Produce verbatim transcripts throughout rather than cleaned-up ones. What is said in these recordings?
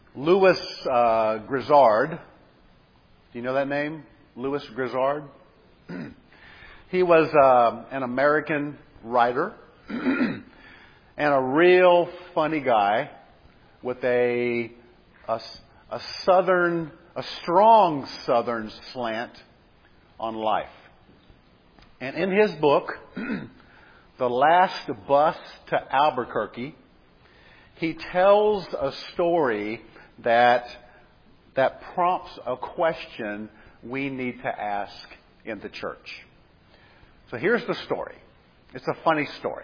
Louis uh, Grizzard. Do you know that name? Louis Grizzard? He was uh, an American writer and a real funny guy with a, a, a southern, a strong southern slant on life. And in his book, The Last Bus to Albuquerque, he tells a story that that prompts a question we need to ask in the church. So here's the story. It's a funny story.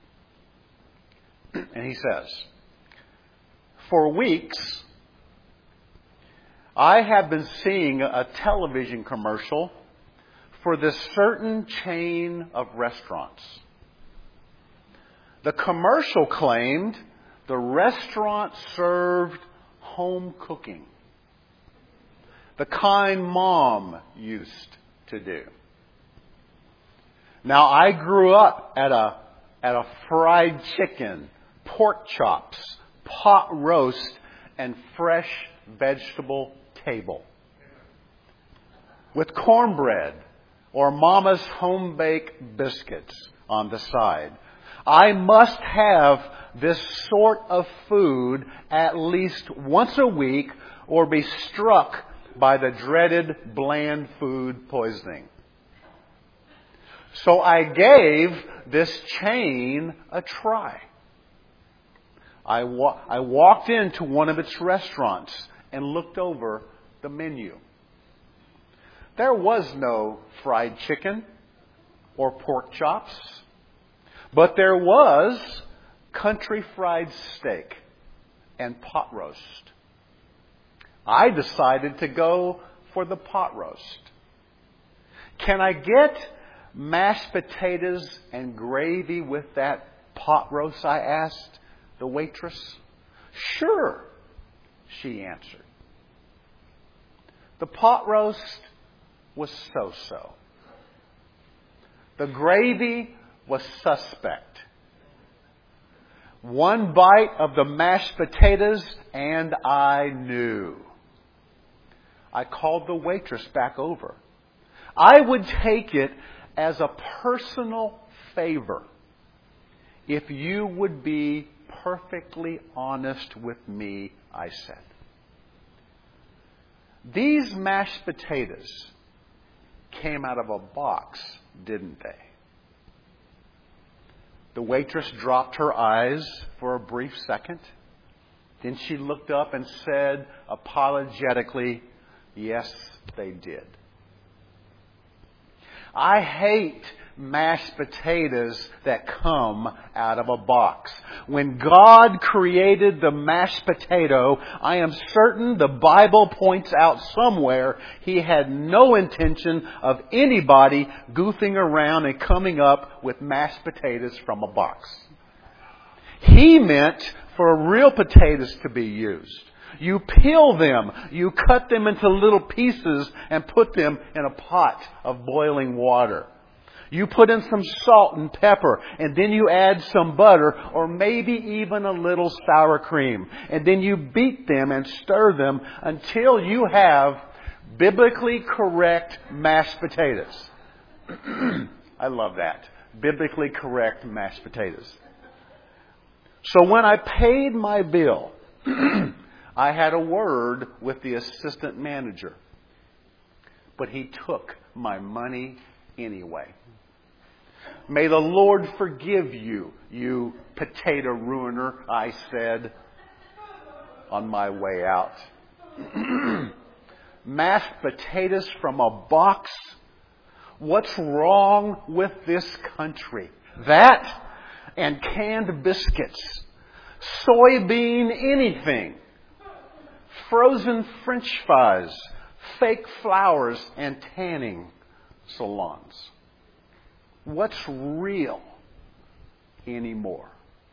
And he says, "For weeks, I have been seeing a television commercial for this certain chain of restaurants. The commercial claimed the restaurant served home cooking, the kind Mom used to do. Now, I grew up at a at a fried chicken, pork chops, pot roast, and fresh vegetable table with cornbread or Mama's home-baked biscuits on the side. I must have this sort of food at least once a week or be struck by the dreaded bland food poisoning. So I gave this chain a try. I, wa- I walked into one of its restaurants and looked over the menu. There was no fried chicken or pork chops, but there was country fried steak and pot roast. I decided to go for the pot roast. Can I get mashed potatoes and gravy with that pot roast? I asked the waitress. Sure, she answered. The pot roast was so-so. The gravy was suspect. One bite of the mashed potatoes and I knew. I called the waitress back over. I would take it as a personal favor if you would be perfectly honest with me, I said. These mashed potatoes came out of a box, didn't they? The waitress dropped her eyes for a brief second. Then she looked up and said apologetically, yes, they did. I hate mashed potatoes that come out of a box. When God created the mashed potato, I am certain the Bible points out somewhere He had no intention of anybody goofing around and coming up with mashed potatoes from a box. He meant for real potatoes to be used. You peel them, you cut them into little pieces and put them in a pot of boiling water. You put in some salt and pepper, and then you add some butter or maybe even a little sour cream. And then you beat them and stir them until you have biblically correct mashed potatoes. I love that. Biblically correct mashed potatoes. So when I paid my bill, I had a word with the assistant manager. But he took my money anyway. May the Lord forgive you, you potato ruiner, I said on my way out. Mashed potatoes from a box? What's wrong with this country? That and canned biscuits, soybean anything, frozen French fries, fake flowers, and tanning salons. What's real anymore?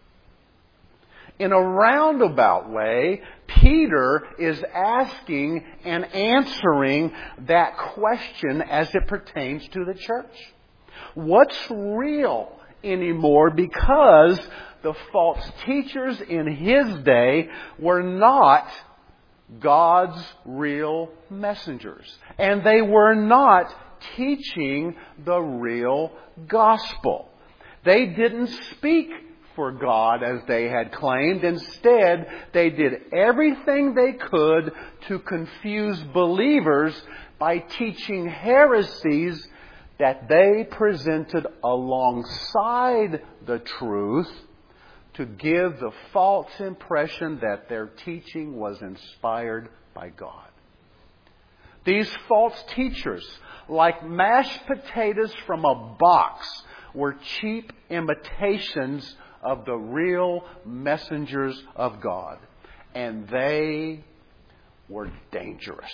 In a roundabout way, Peter is asking and answering that question as it pertains to the church. What's real anymore? Because the false teachers in his day were not God's real messengers. And they were not teaching the real gospel. They didn't speak for God as they had claimed. Instead, they did everything they could to confuse believers by teaching heresies that they presented alongside the truth to give the false impression that their teaching was inspired by God. These false teachers, like mashed potatoes from a box, were cheap imitations of the real messengers of God. And they were dangerous.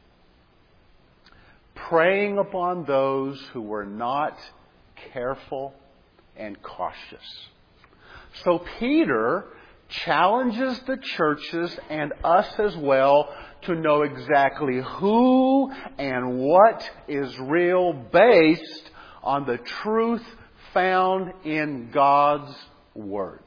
Preying upon those who were not careful and cautious. So Peter challenges the churches and us as well to know exactly who and what is real based on the truth found in God's Word.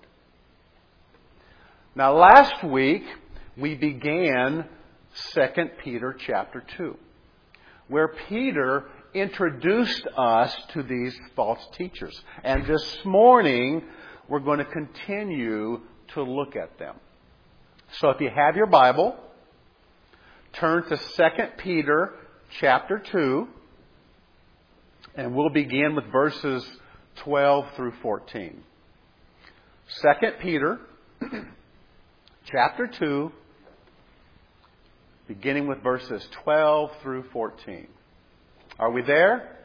Now last week we began Second Peter chapter two, where Peter introduced us to these false teachers. And this morning we're going to continue to look at them. So if you have your Bible, turn to Second Peter chapter two, and we'll begin with verses twelve through fourteen. Second Peter chapter two, beginning with verses twelve through fourteen. Are we there?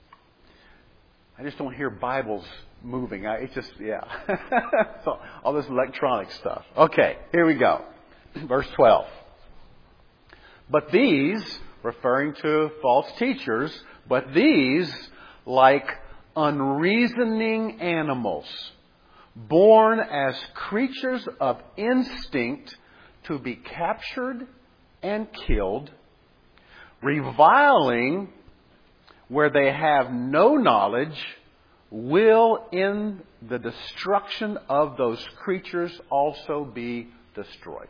I just don't hear Bibles moving. I, it's just, yeah. So, all this electronic stuff. Okay, here we go. Verse twelve. But these, referring to false teachers, but these, like unreasoning animals, born as creatures of instinct to be captured and killed, reviling where they have no knowledge, will in the destruction of those creatures also be destroyed.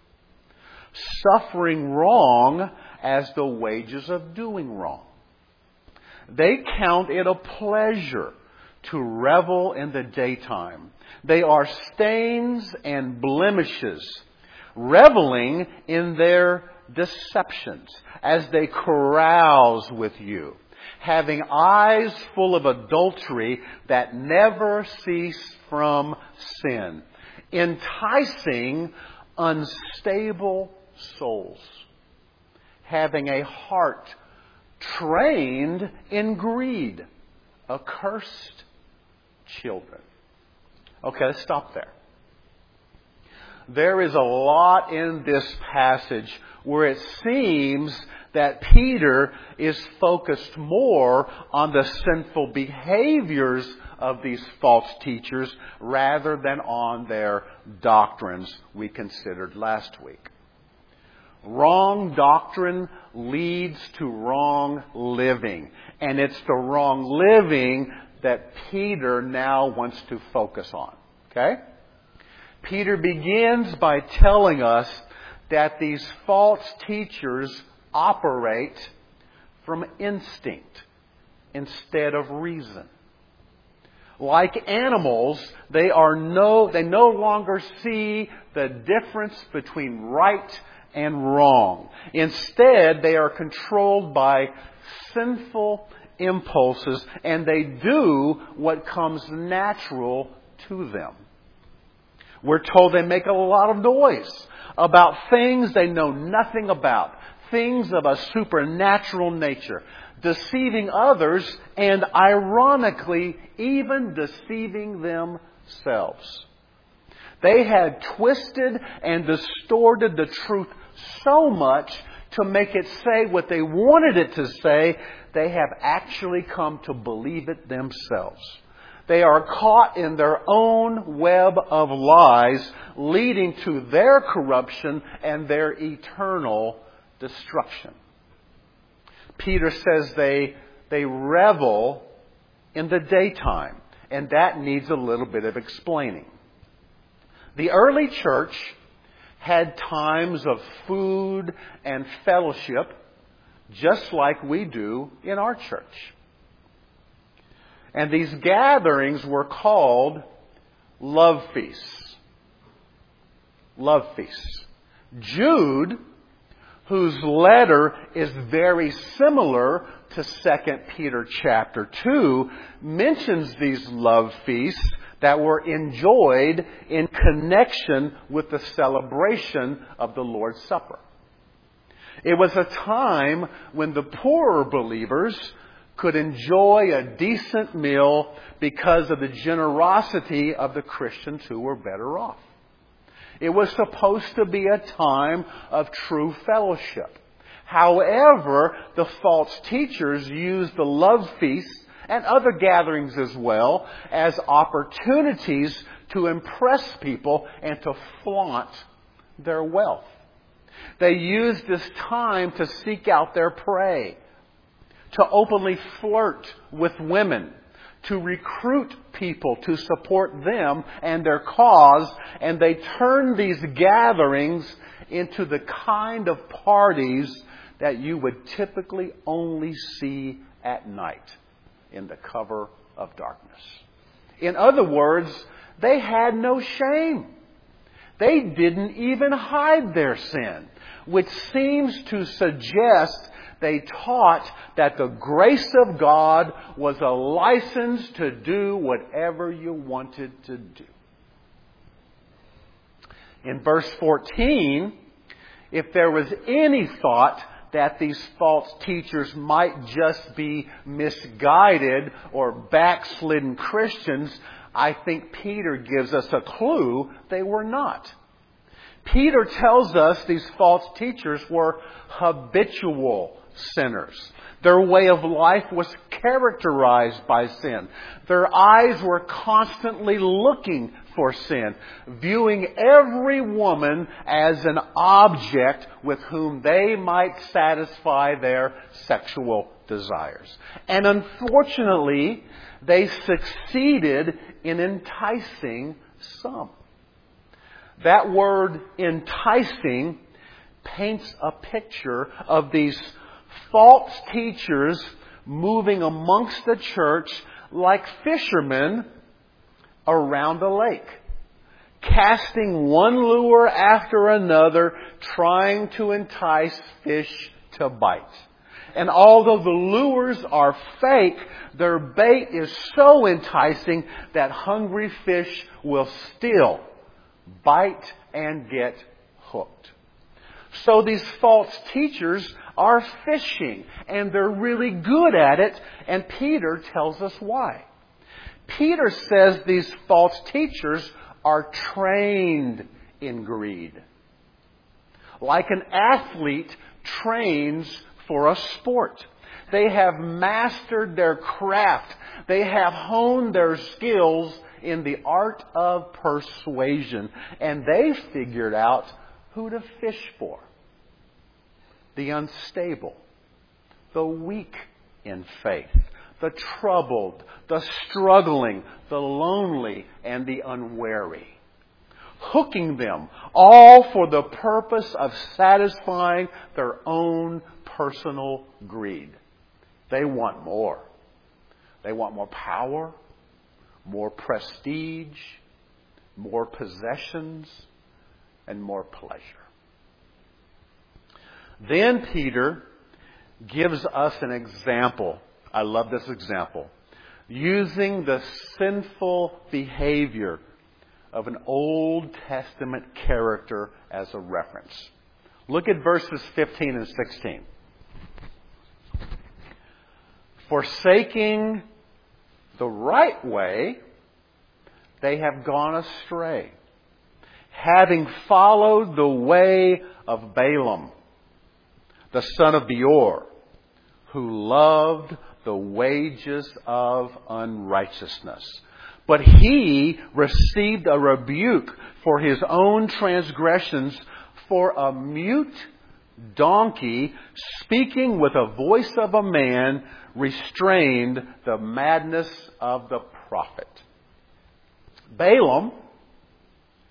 Suffering wrong as the wages of doing wrong. They count it a pleasure to revel in the daytime. They are stains and blemishes, reveling in their deceptions as they carouse with you, having eyes full of adultery that never cease from sin, enticing unstable souls, having a heart trained in greed, accursed children. Okay, let's stop there. There is a lot in this passage where it seems that Peter is focused more on the sinful behaviors of these false teachers rather than on their doctrines we considered last week. Wrong doctrine leads to wrong living. And it's the wrong living that Peter now wants to focus on. Okay? Peter begins by telling us that these false teachers operate from instinct instead of reason. Like animals, they are no, they no longer see the difference between right and wrong. Instead, they are controlled by sinful impulses, and they do what comes natural to them. We're told they make a lot of noise about things they know nothing about, things of a supernatural nature, deceiving others and, ironically, even deceiving themselves. They had twisted and distorted the truth so much to make it say what they wanted it to say, they have actually come to believe it themselves. They are caught in their own web of lies, leading to their corruption and their eternal destruction. Peter says they, they revel in the daytime, and that needs a little bit of explaining. The early church had times of food and fellowship, just like we do in our church. And these gatherings were called love feasts. Love feasts. Jude, whose letter is very similar to Second Peter chapter two, mentions these love feasts that were enjoyed in connection with the celebration of the Lord's Supper. It was a time when the poorer believers could enjoy a decent meal because of the generosity of the Christians who were better off. It was supposed to be a time of true fellowship. However, the false teachers used the love feasts and other gatherings as well as opportunities to impress people and to flaunt their wealth. They used this time to seek out their prey, to openly flirt with women, to recruit people to support them and their cause, and they turned these gatherings into the kind of parties that you would typically only see at night in the cover of darkness. In other words, they had no shame. They didn't even hide their sin, which seems to suggest they taught that the grace of God was a license to do whatever you wanted to do. In verse fourteen, if there was any thought that these false teachers might just be misguided or backslidden Christians, I think Peter gives us a clue they were not. Peter tells us these false teachers were habitual sinners. Their way of life was characterized by sin. Their eyes were constantly looking for sin, viewing every woman as an object with whom they might satisfy their sexual desires. And unfortunately, they succeeded in enticing some. That word enticing paints a picture of these false teachers moving amongst the church like fishermen around a lake, casting one lure after another, trying to entice fish to bite. And although the lures are fake, their bait is so enticing that hungry fish will still bite and get hooked. So these false teachers are fishing, and they're really good at it, and Peter tells us why. Peter says these false teachers are trained in greed. Like an athlete trains for a sport. They have mastered their craft. They have honed their skills in the art of persuasion. And they figured out who to fish for. The unstable, the weak in faith, the troubled, the struggling, the lonely, and the unwary. Hooking them all for the purpose of satisfying their own personal greed. They want more. They want more power, more prestige, more possessions, and more pleasure. Then Peter gives us an example. I love this example. Using the sinful behavior of an Old Testament character as a reference. Look at verses fifteen and sixteen. Forsaking the right way, they have gone astray, having followed the way of Balaam, the son of Beor, who loved the wages of unrighteousness. But he received a rebuke for his own transgressions, for a mute donkey, speaking with a voice of a man, restrained the madness of the prophet. Balaam,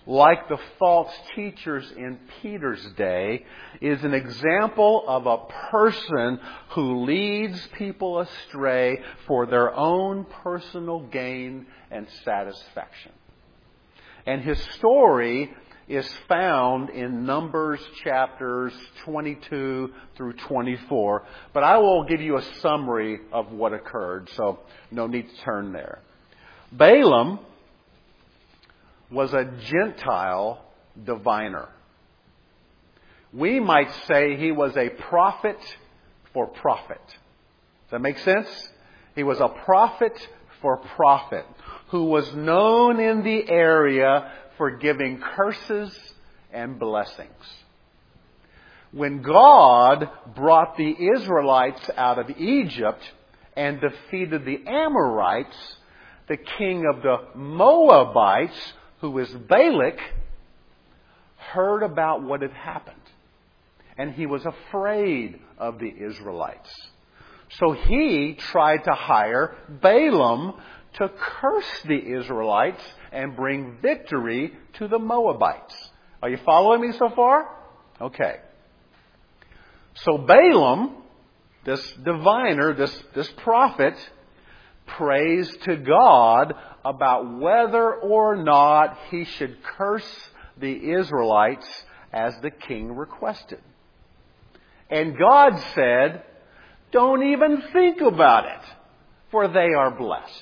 like the false teachers in Peter's day, is an example of a person who leads people astray for their own personal gain and satisfaction. And his story is found in Numbers chapters twenty-two through twenty-four. But I will give you a summary of what occurred, so no need to turn there. Balaam was a Gentile diviner. We might say he was a prophet for profit. Does that make sense? He was a prophet for profit who was known in the area for giving curses and blessings. When God brought the Israelites out of Egypt and defeated the Amorites, the king of the Moabites, who was Balak, heard about what had happened. And he was afraid of the Israelites. So he tried to hire Balaam to curse the Israelites and bring victory to the Moabites. Are you following me so far? Okay. So Balaam, this diviner, this, this prophet, prays to God about whether or not he should curse the Israelites as the king requested. And God said, "Don't even think about it, for they are blessed."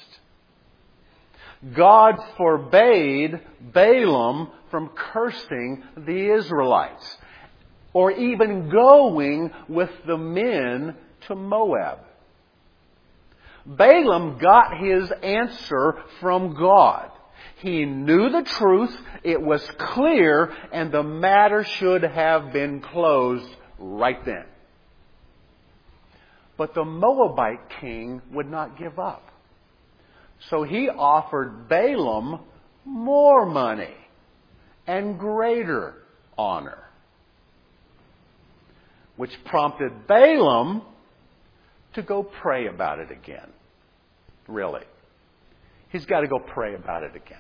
God forbade Balaam from cursing the Israelites or even going with the men to Moab. Balaam got his answer from God. He knew the truth, it was clear, and the matter should have been closed right then. But the Moabite king would not give up. So he offered Balaam more money and greater honor, which prompted Balaam to go pray about it again. Really. He's got to go pray about it again.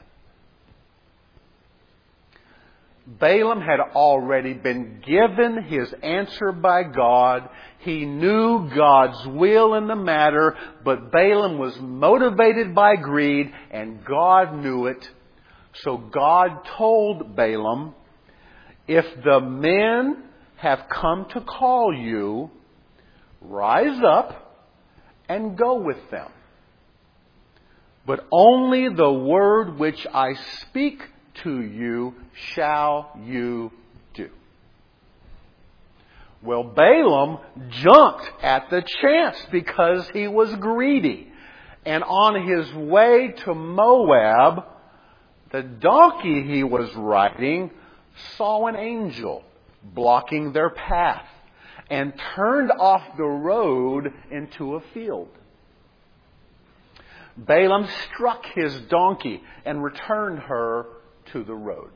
Balaam had already been given his answer by God. He knew God's will in the matter, but Balaam was motivated by greed, and God knew it. So God told Balaam, "If the men have come to call you, rise up and go with them. But only the word which I speak to you shall you do." Well, Balaam jumped at the chance because he was greedy. And on his way to Moab, the donkey he was riding saw an angel blocking their path and turned off the road into a field. Balaam struck his donkey and returned her to the road.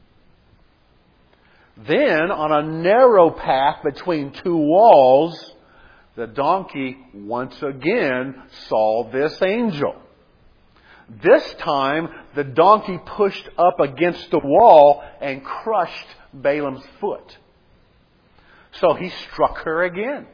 Then, on a narrow path between two walls, the donkey once again saw this angel. This time, the donkey pushed up against the wall and crushed Balaam's foot. So he struck her again.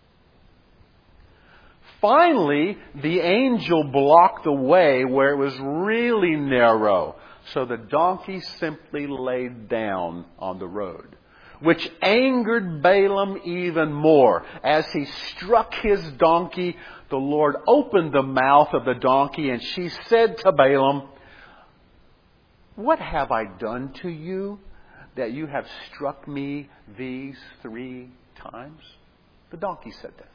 Finally, the angel blocked the way where it was really narrow. So the donkey simply laid down on the road, which angered Balaam even more. As he struck his donkey, the Lord opened the mouth of the donkey, and she said to Balaam, "What have I done to you that you have struck me these three times?" The donkey said this.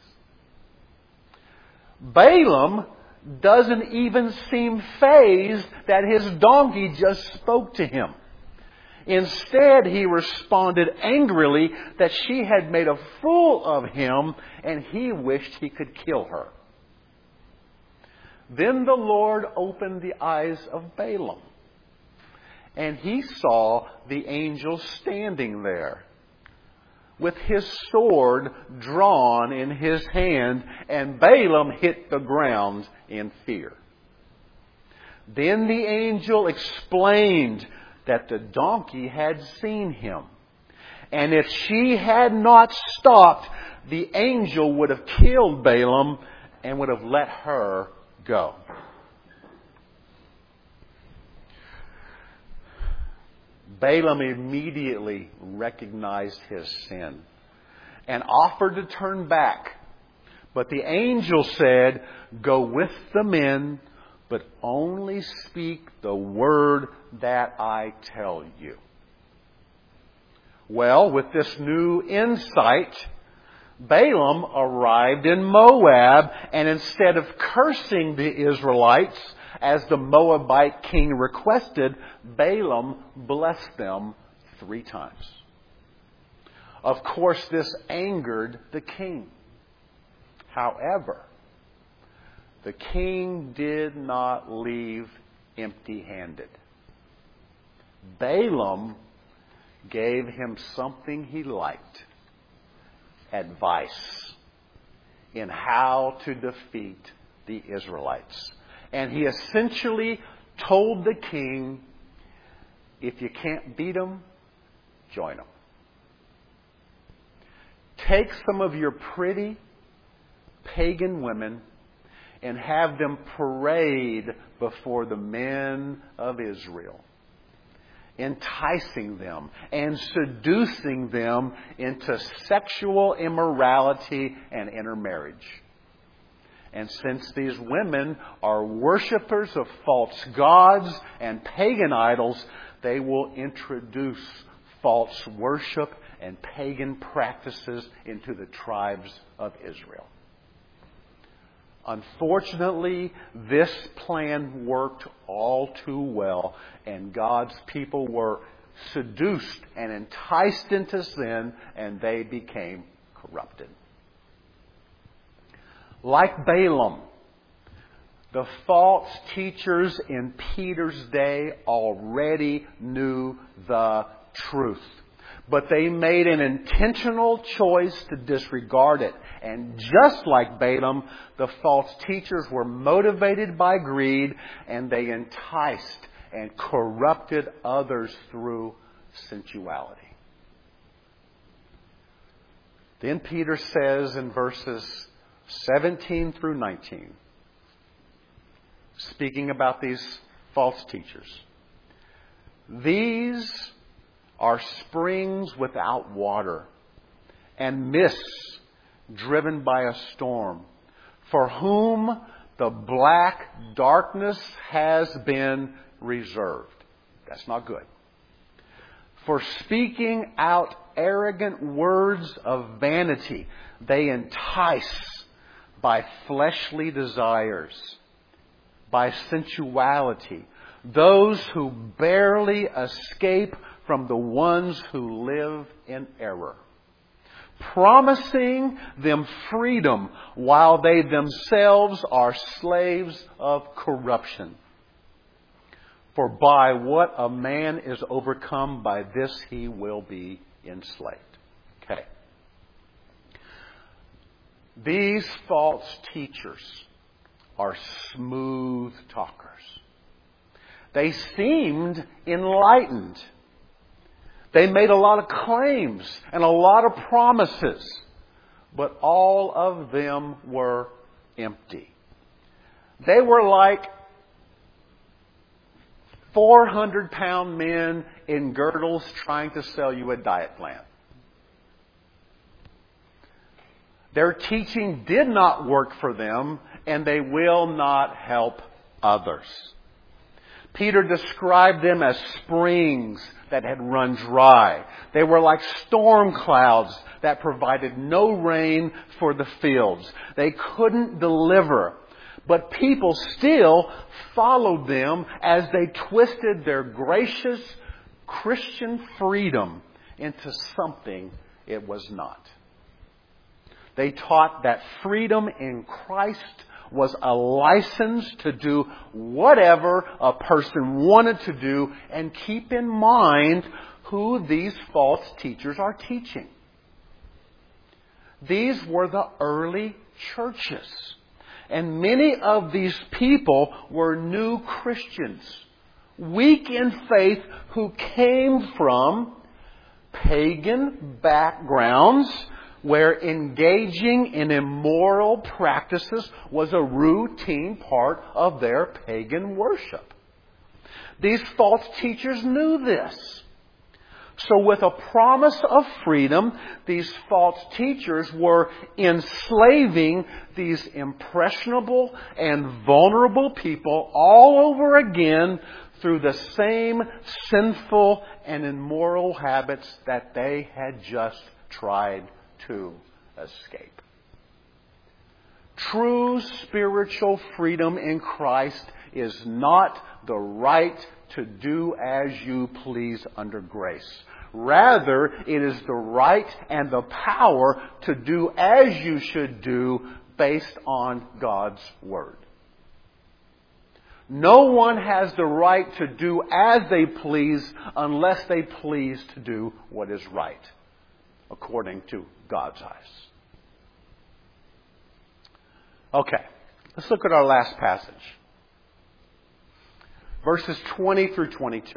Balaam doesn't even seem fazed that his donkey just spoke to him. Instead, he responded angrily that she had made a fool of him and he wished he could kill her. Then the Lord opened the eyes of Balaam, and he saw the angel standing there with his sword drawn in his hand, and Balaam hit the ground in fear. Then the angel explained that the donkey had seen him. And if she had not stopped, the angel would have killed Balaam and would have let her go. Balaam immediately recognized his sin and offered to turn back. But the angel said, "Go with the men, but only speak the word that I tell you." Well, with this new insight, Balaam arrived in Moab, and instead of cursing the Israelites, as the Moabite king requested, Balaam blessed them three times. Of course, this angered the king. However, the king did not leave empty-handed. Balaam gave him something he liked: advice in how to defeat the Israelites. And he essentially told the king, if you can't beat them, join them. Take some of your pretty pagan women and have them parade before the men of Israel, enticing them and seducing them into sexual immorality and intermarriage. And since these women are worshippers of false gods and pagan idols, they will introduce false worship and pagan practices into the tribes of Israel. Unfortunately, this plan worked all too well, and God's people were seduced and enticed into sin, and they became corrupted. Like Balaam, the false teachers in Peter's day already knew the truth. But they made an intentional choice to disregard it. And just like Balaam, the false teachers were motivated by greed, and they enticed and corrupted others through sensuality. Then Peter says in verses seventeen through nineteen, speaking about these false teachers, "These are springs without water, and mists driven by a storm, for whom the black darkness has been reserved." That's not good. "For speaking out arrogant words of vanity, they entice by fleshly desires, by sensuality, those who barely escape from the ones who live in error, promising them freedom while they themselves are slaves of corruption. For by what a man is overcome, by this he will be enslaved." Okay. These false teachers are smooth talkers. They seemed enlightened. They made a lot of claims and a lot of promises, but all of them were empty. They were like four hundred pound men in girdles trying to sell you a diet plan. Their teaching did not work for them, and they will not help others. Peter described them as springs that had run dry. They were like storm clouds that provided no rain for the fields. They couldn't deliver. But people still followed them as they twisted their gracious Christian freedom into something it was not. They taught that freedom in Christ was a license to do whatever a person wanted to do, and keep in mind who these false teachers are teaching. These were the early churches. And many of these people were new Christians weak in faith, who came from pagan backgrounds where engaging in immoral practices was a routine part of their pagan worship. These false teachers knew this. So with a promise of freedom, these false teachers were enslaving these impressionable and vulnerable people all over again through the same sinful and immoral habits that they had just tried to escape. True spiritual freedom in Christ is not the right to do as you please under grace. Rather, it is the right and the power to do as you should do based on God's Word. No one has the right to do as they please unless they please to do what is right, according to God's eyes. Okay, let's look at our last passage. Verses twenty through twenty-two.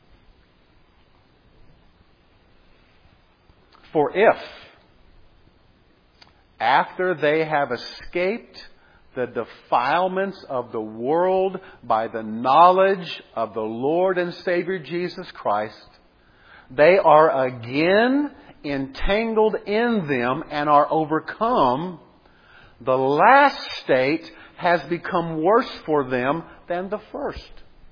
For if, after they have escaped the defilements of the world by the knowledge of the Lord and Savior Jesus Christ, they are again entangled in them and are overcome, the last state has become worse for them than the first.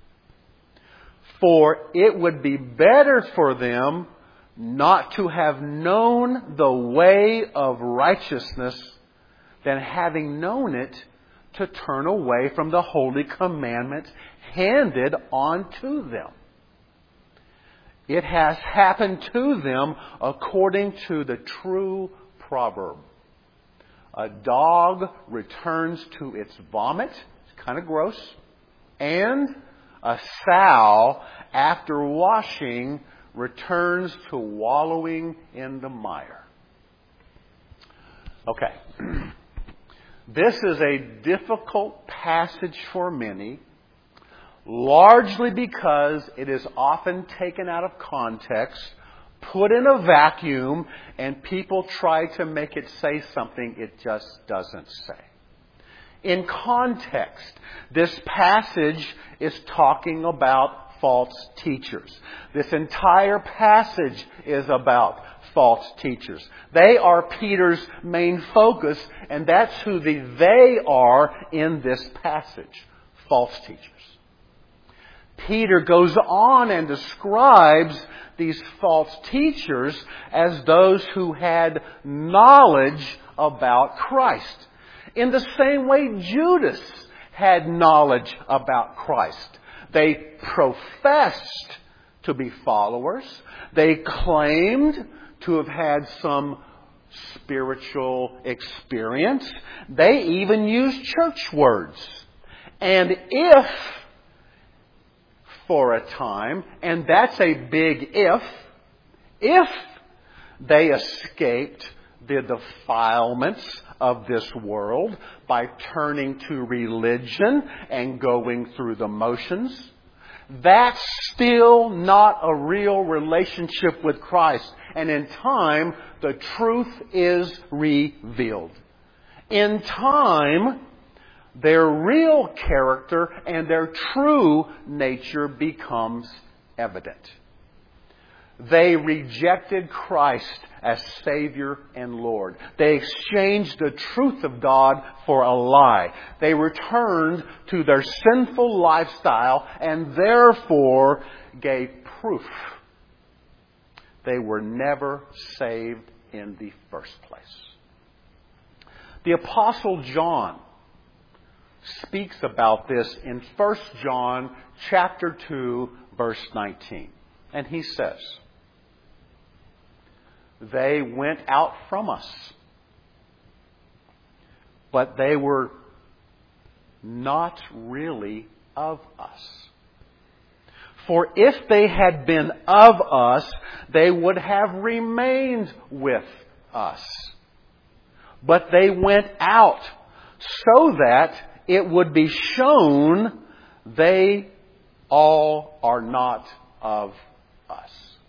For it would be better for them not to have known the way of righteousness than having known it to turn away from the holy commandment handed on to them. It has happened to them according to the true proverb. A dog returns to its vomit. It's kind of gross. And a sow, after washing, returns to wallowing in the mire. Okay. This is a difficult passage for many, largely because it is often taken out of context, put in a vacuum, and people try to make it say something it just doesn't say. In context, this passage is talking about false teachers. This entire passage is about false teachers. They are Peter's main focus, and that's who the they are in this passage. False teachers. Peter goes on and describes these false teachers as those who had knowledge about Christ. In the same way Judas had knowledge about Christ. They professed to be followers. They claimed to have had some spiritual experience. They even used church words. And if, for a time, and that's a big if, if they escaped the defilements of this world by turning to religion and going through the motions, that's still not a real relationship with Christ. And in time, the truth is revealed. In time, their real character and their true nature becomes evident. They rejected Christ as Savior and Lord. They exchanged the truth of God for a lie. They returned to their sinful lifestyle and therefore gave proof they were never saved in the first place. The Apostle John speaks about this in First John chapter two, verse nineteen. And he says, "They went out from us, but they were not really of us. For if they had been of us, they would have remained with us. But they went out so that it would be shown they all are not of us.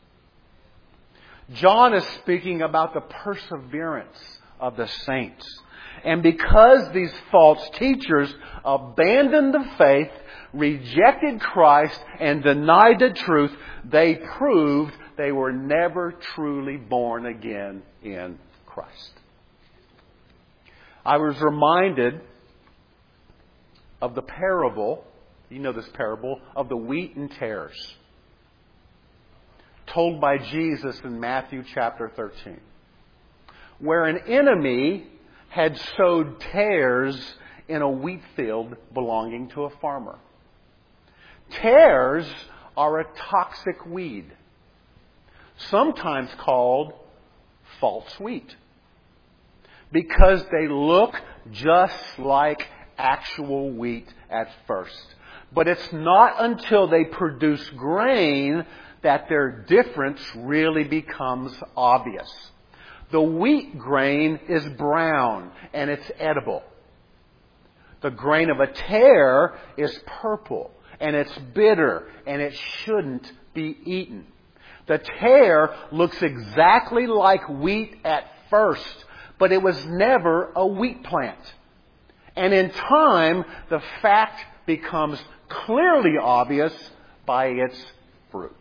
John is speaking about the perseverance of the saints. And because these false teachers abandoned the faith, rejected Christ, and denied the truth, they proved they were never truly born again in Christ. I was reminded of the parable, you know this parable, of the wheat and tares, told by Jesus in Matthew chapter thirteen, where an enemy had sowed tares in a wheat field belonging to a farmer. Tares are a toxic weed, sometimes called false wheat, because they look just like actual wheat at first. But it's not until they produce grain that their difference really becomes obvious. The wheat grain is brown and it's edible. The grain of a tare is purple and it's bitter and it shouldn't be eaten. The tare looks exactly like wheat at first, but it was never a wheat plant. And in time, the fact becomes clearly obvious by its fruit.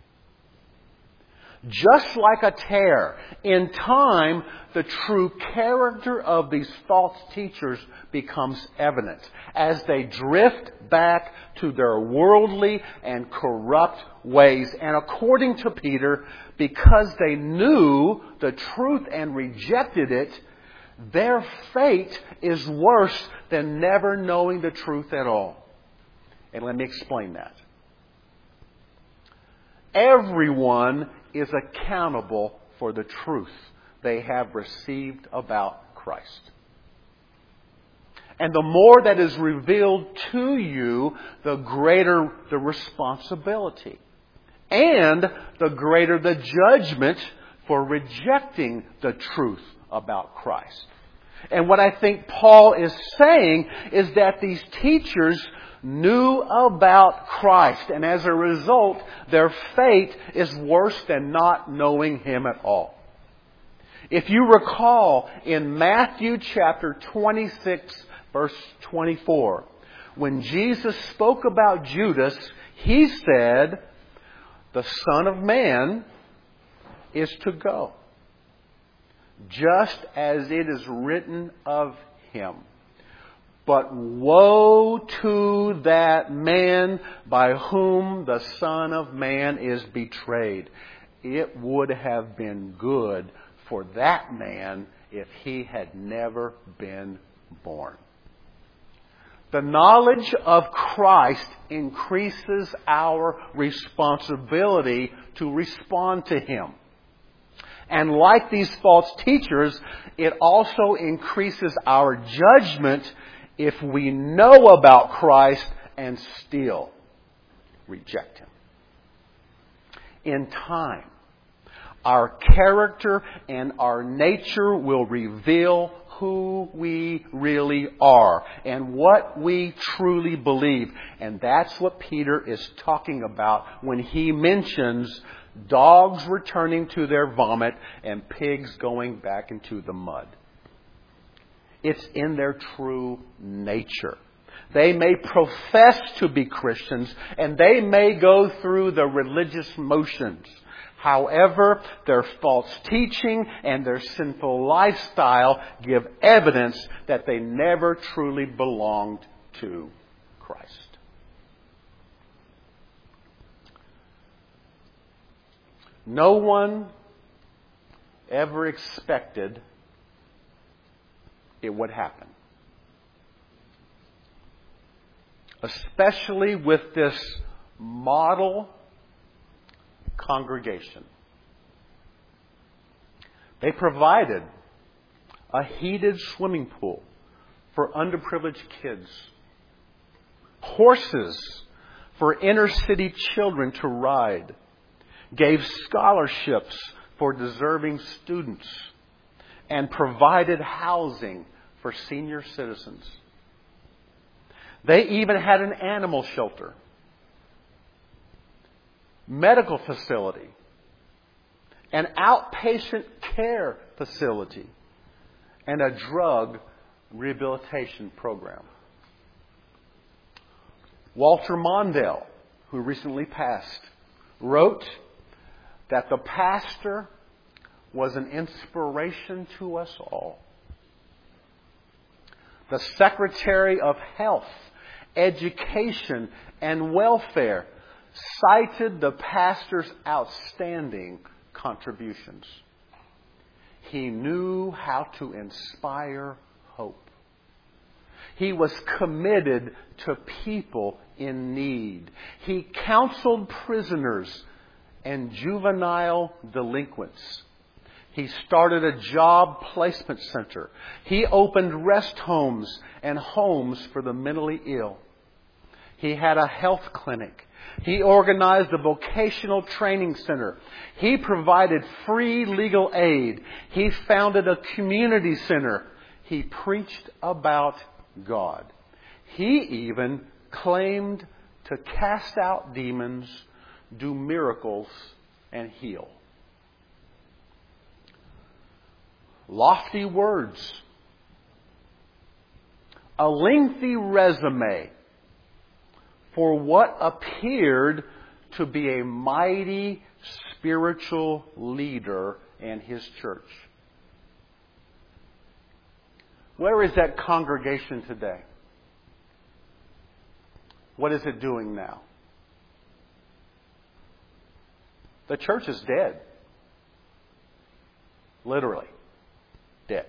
Just like a tare, in time, the true character of these false teachers becomes evident as they drift back to their worldly and corrupt ways. And according to Peter, because they knew the truth and rejected it, their fate is worse than never knowing the truth at all. And let me explain that. Everyone is accountable for the truth they have received about Christ. And the more that is revealed to you, the greater the responsibility. And the greater the judgment for rejecting the truth about Christ. And what I think Paul is saying is that these teachers knew about Christ, and as a result, their fate is worse than not knowing Him at all. If you recall, in Matthew chapter twenty-six, verse twenty-four, when Jesus spoke about Judas, He said, "The Son of Man is to go, just as it is written of Him. But woe to that man by whom the Son of Man is betrayed. It would have been good for that man if he had never been born." The knowledge of Christ increases our responsibility to respond to Him. And like these false teachers, it also increases our judgment if we know about Christ and still reject Him. In time, our character and our nature will reveal who we really are and what we truly believe. And that's what Peter is talking about when he mentions dogs returning to their vomit and pigs going back into the mud. It's in their true nature. They may profess to be Christians and they may go through the religious motions. However, their false teaching and their sinful lifestyle give evidence that they never truly belonged to Christ. No one ever expected it would happen. Especially with this model congregation. They provided a heated swimming pool for underprivileged kids, horses for inner city children to ride, gave scholarships for deserving students, and provided housing for senior citizens. They even had an animal shelter medical facility, an outpatient care facility, and a drug rehabilitation program. Walter Mondale, who recently passed, wrote that the pastor was an inspiration to us all. The Secretary of Health, Education, and Welfare cited the pastor's outstanding contributions. He knew how to inspire hope. He was committed to people in need. He counseled prisoners and juvenile delinquents. He started a job placement center. He opened rest homes and homes for the mentally ill. He had a health clinic. He organized a vocational training center. He provided free legal aid. He founded a community center. He preached about God. He even claimed to cast out demons, do miracles, and heal. Lofty words. A lengthy resume for what appeared to be a mighty spiritual leader in his church. Where is that congregation today? What is it doing now? The church is dead. Literally. Dead.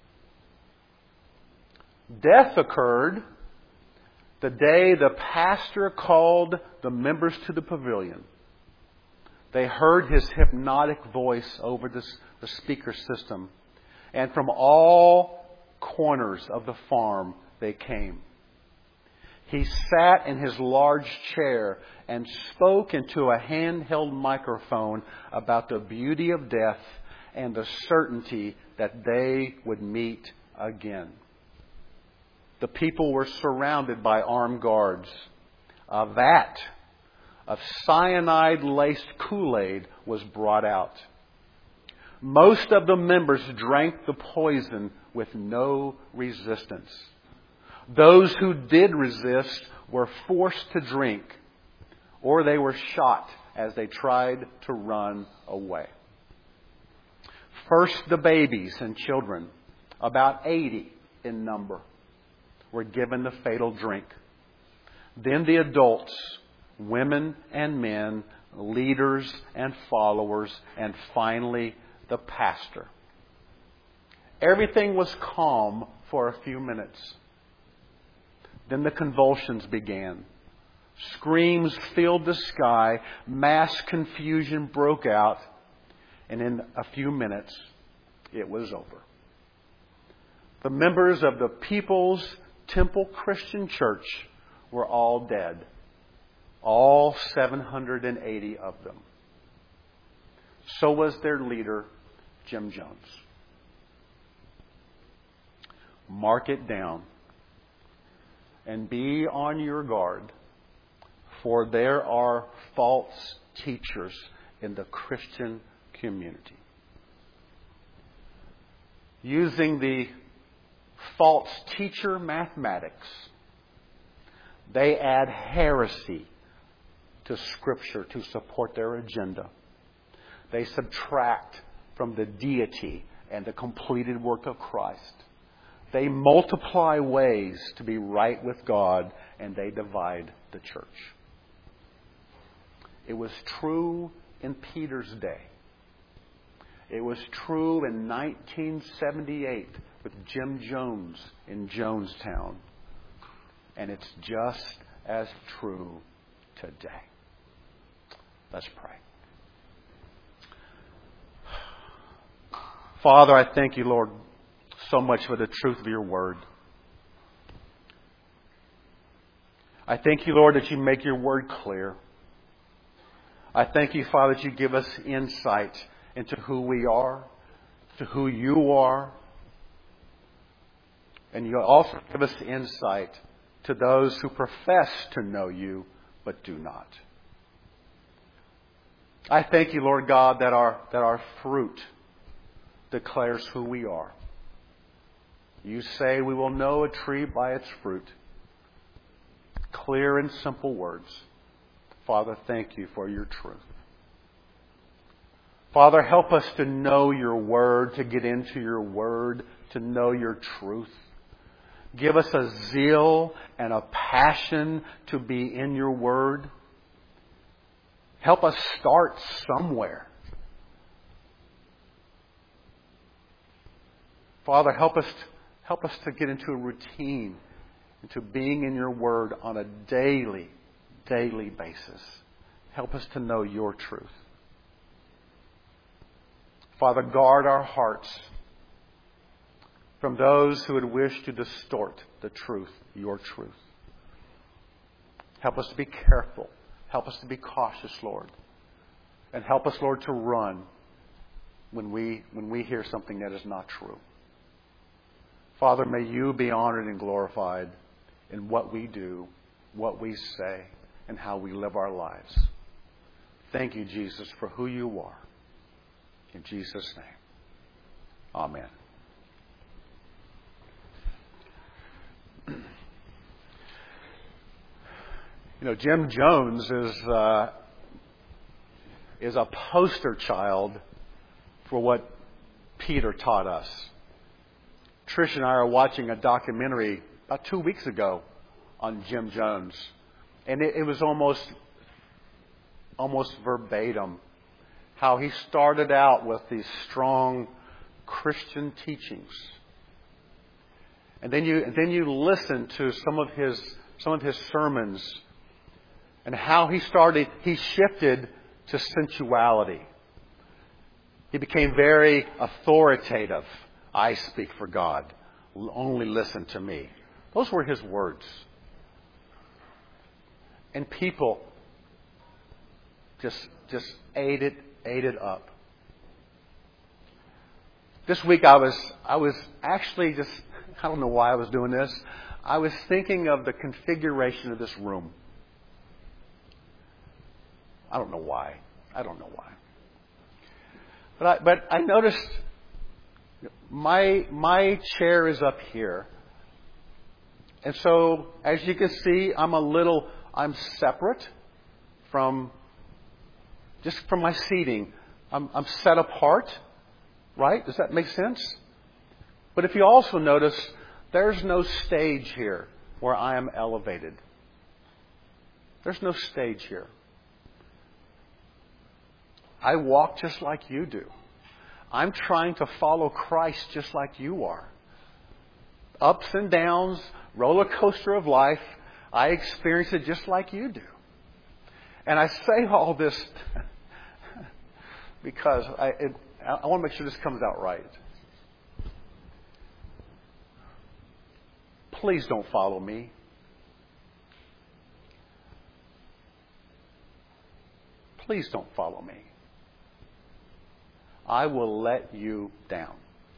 Death occurred the day the pastor called the members to the pavilion. They heard his hypnotic voice over this, the speaker system. And from all corners of the farm they came. He sat in his large chair and spoke into a handheld microphone about the beauty of death and the certainty that they would meet again. The people were surrounded by armed guards. A vat of cyanide-laced Kool-Aid was brought out. Most of the members drank the poison with no resistance. Those who did resist were forced to drink, or they were shot as they tried to run away. First, the babies and children, about eighty in number, were given the fatal drink. Then the adults, women and men, leaders and followers, and finally the pastor. Everything was calm for a few minutes. Then the convulsions began. Screams filled the sky. Mass confusion broke out. And in a few minutes, it was over. The members of the People's Temple Christian Church were all dead. All seven hundred eighty of them. So was their leader, Jim Jones. Mark it down. And be on your guard, for there are false teachers in the Christian community. Using the false teacher mathematics, they add heresy to Scripture to support their agenda. They subtract from the deity and the completed work of Christ. They multiply ways to be right with God, and they divide the church. It was true in Peter's day. It was true in nineteen seventy-eight with Jim Jones in Jonestown. And it's just as true today. Let's pray. Father, I thank you, Lord, so much for the truth of your word. I thank you, Lord, that you make your word clear. I thank you, Father, that you give us insight into who we are, to who you are. And you also give us insight to those who profess to know you but do not. I thank you, Lord God, that our, that our fruit declares who we are. You say we will know a tree by its fruit. Clear and simple words. Father, thank you for your truth. Father, help us to know your word, to get into your word, to know your truth. Give us a zeal and a passion to be in your word. Help us start somewhere. Father, help us, help us to get into a routine, into being in your word on a daily, daily basis. Help us to know your truth. Father, guard our hearts from those who would wish to distort the truth, your truth. Help us to be careful. Help us to be cautious, Lord. And help us, Lord, to run when we, when we hear something that is not true. Father, may you be honored and glorified in what we do, what we say, and how we live our lives. Thank you, Jesus, for who you are. In Jesus' name, amen. You know, Jim Jones is uh, is a poster child for what Peter taught us. Trish and I are watching a documentary about two weeks ago on Jim Jones, and it, it was almost almost verbatim how he started out with these strong Christian teachings, and then you and then you listen to some of his some of his sermons, and how he started he shifted to sensuality. He became very authoritative. I speak for God. Only listen to me. Those were his words. And people just just ate it ate it up. This week I was I was actually just I don't know why I was doing this. I was thinking of the configuration of this room. I don't know why. I don't know why. But I, but I noticed my my chair is up here. And so, as you can see, I'm a little, I'm separate from, just from my seating. I'm, I'm set apart, right? Does that make sense? But if you also notice, there's no stage here where I am elevated. There's no stage here. I walk just like you do. I'm trying to follow Christ just like you are. Ups and downs, roller coaster of life. I experience it just like you do. And I say all this because I, it, I want to make sure this comes out right. Please don't follow me. Please don't follow me. I will let you down.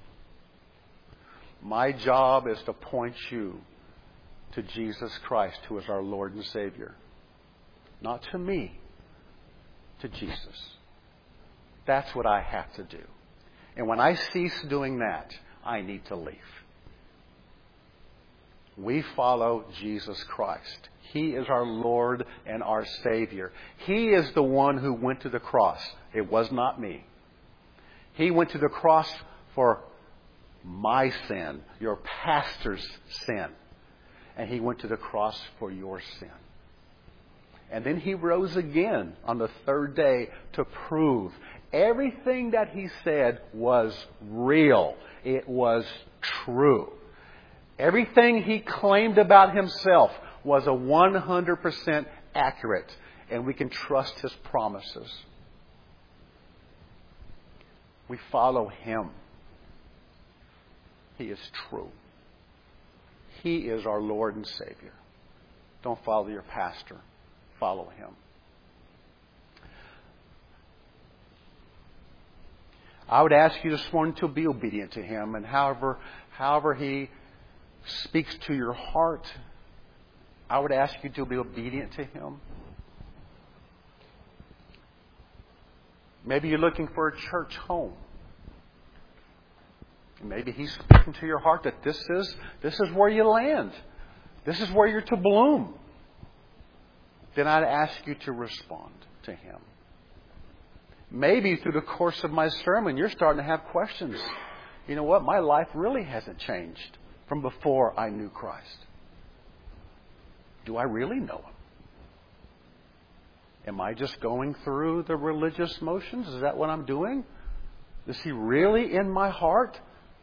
My job is to point you to Jesus Christ, who is our Lord and Savior. Not to me, to Jesus. That's what I have to do. And when I cease doing that, I need to leave. We follow Jesus Christ. He is our Lord and our Savior. He is the one who went to the cross. It was not me. He went to the cross for my sin, your pastor's sin. And He went to the cross for your sin. And then He rose again on the third day to prove everything that He said was real. It was true. Everything He claimed about Himself was a one hundred percent accurate. And we can trust His promises. We follow Him. He is true. He is our Lord and Savior. Don't follow your pastor. Follow Him. I would ask you this morning to be obedient to Him, and however, however He speaks to your heart, I would ask you to be obedient to Him. Maybe you're looking for a church home. Maybe He's speaking to your heart that this is, this is where you land. This is where you're to bloom. Then I'd ask you to respond to Him. Maybe through the course of my sermon, you're starting to have questions. You know what? My life really hasn't changed from before I knew Christ. Do I really know Him? Am I just going through the religious motions? Is that what I'm doing? Is He really in my heart?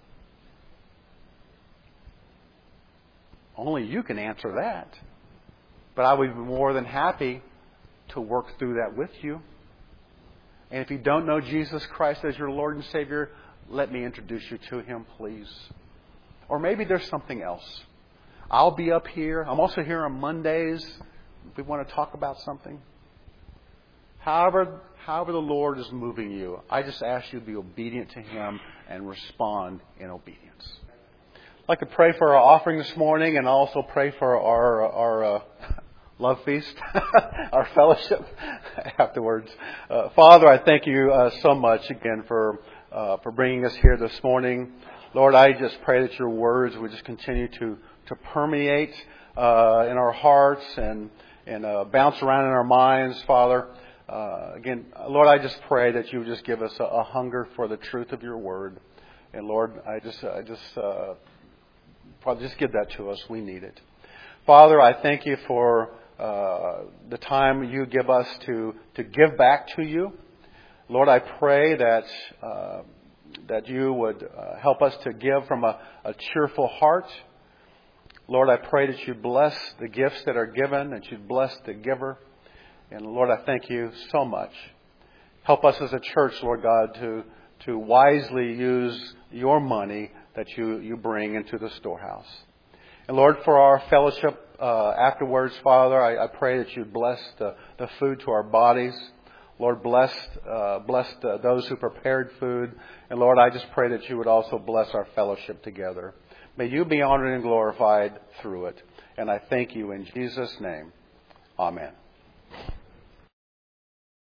Only you can answer that. But I would be more than happy to work through that with you. And if you don't know Jesus Christ as your Lord and Savior, let me introduce you to Him, please. Or maybe there's something else. I'll be up here. I'm also here on Mondays if we want to talk about something. However, however the Lord is moving you, I just ask you to be obedient to Him and respond in obedience. I'd like to pray for our offering this morning and also pray for our our uh, love feast, our fellowship afterwards. Uh, Father, I thank you uh, so much again for uh, for bringing us here this morning. Lord, I just pray that your words would just continue to to permeate uh, in our hearts and and uh, bounce around in our minds, Father. Uh, again, Lord, I just pray that you would just give us a, a hunger for the truth of your word. And Lord, I just, I just, uh, probably just give that to us. We need it. Father, I thank you for uh, the time you give us to, to give back to you. Lord, I pray that uh, that you would uh, help us to give from a, a cheerful heart. Lord, I pray that you bless the gifts that are given, that you bless the giver. And Lord, I thank you so much. Help us as a church, Lord God, to to wisely use your money that you, you bring into the storehouse. And Lord, for our fellowship uh, afterwards, Father, I, I pray that you bless the, the food to our bodies. Lord, bless uh, bless the, those who prepared food. And Lord, I just pray that you would also bless our fellowship together. May you be honored and glorified through it. And I thank you in Jesus' name. Amen.